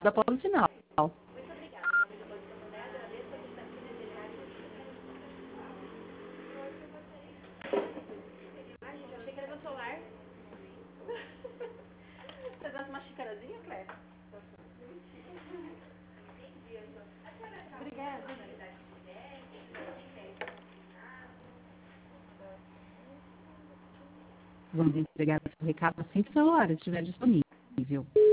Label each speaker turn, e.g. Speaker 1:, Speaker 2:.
Speaker 1: após o sinal.
Speaker 2: Achei que era do celular. Você dá uma xicarazinha, Cléia? Obrigada.
Speaker 1: Vamos entregar esse recado assim que o celular estiver disponível.